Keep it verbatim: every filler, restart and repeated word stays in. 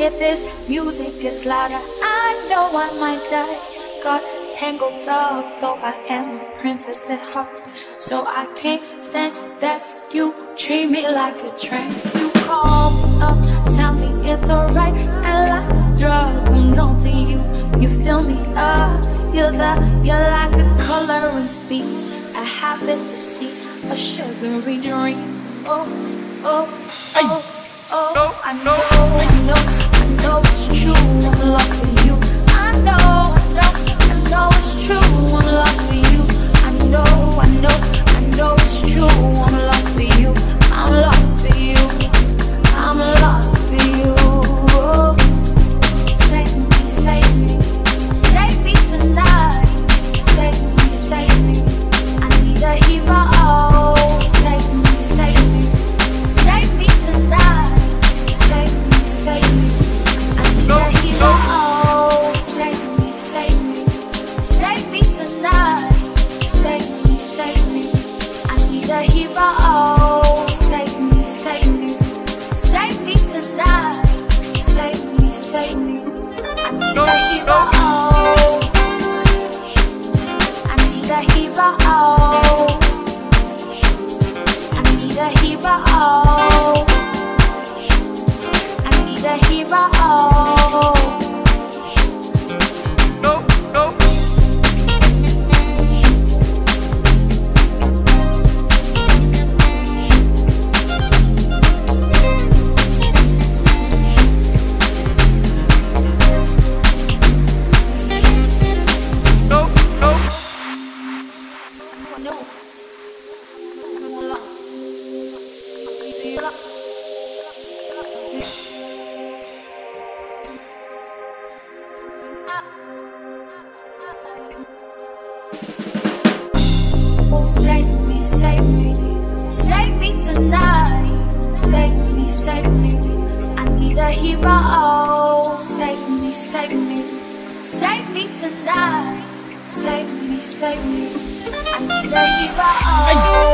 if this music gets louder, I know I might die. Got tangled up, though I am a princess at heart. So I can't stand that you treat me like a train. You call me up, tell me it's alright, and like a drug, I'm drawn to you. You fill me up, you're the, you're like a color and speed. I have it to see a sugary dream. Oh, oh, oh, oh, I know, I know, I know it's true. I'm lost for you. I know, I know, I know it's true. I'm lost for you. I know, I know, I know it's true. I'm lost for you. I'm lost for you. I'm lost for you. Oh, save me, save me, save me tonight. Save me, save me. I need a hero. Save me, save me, save me tonight. Save me, save me. I need a hero. Save me, save me, save me tonight. Save me, save me. I need a hero. Save me, save me, save me tonight. Save me, save me. I need a hero. I need a hero. I need a hero. I need a hero. No, no. Save me, save me, save me tonight. Save me, save me. I need a hero. Save me, save me, save me tonight. Save me, save me. I need a hero.